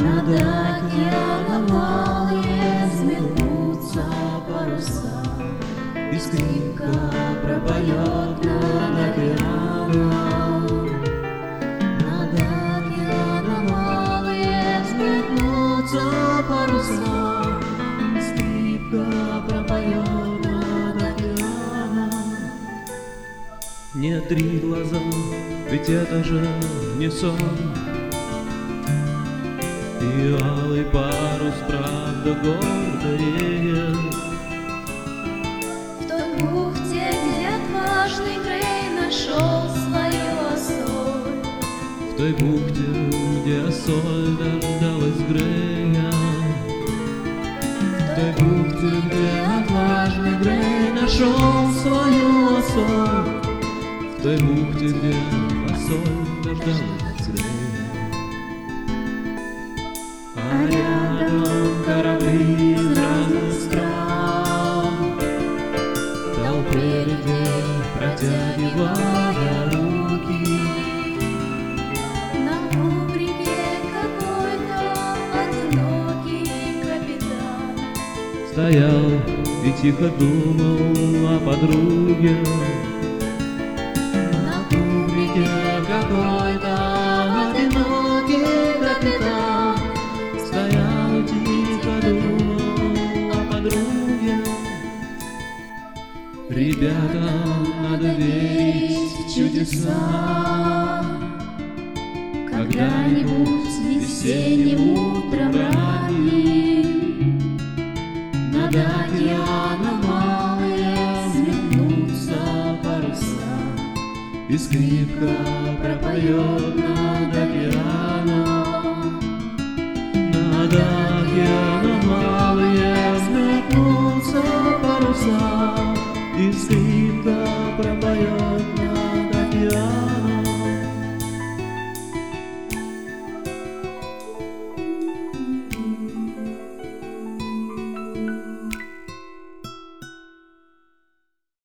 Над океаном малые взметнутся паруса, и скрипка пропоет над океаном. Над океаном малые взметнутся паруса, и скрипка пропоет над океаном. Не три глаза, ведь это же не сон. И алый парус, правда, гордо реет. В той бухте, где отважный Грей нашел свою соль. В той бухте, где соль дождалась Грея. В той бухте, где отважный Грей нашел свою соль. В той бухте, где соль дождалась Грея. А рядом корабли из разных стран, толпе людей протягивая руки. На кубрике какой-то одинокий капитан Стоял и тихо думал о подруге. На кубрике какой-то одинокий капитан Стоял и тихо думал о подруге. Ребятам надо верить в чудеса. когда-нибудь весенним утром ранним над океаном малые взметнутся паруса, И скрипка пропоет над океаном. над океаном малые Взметнутся паруса,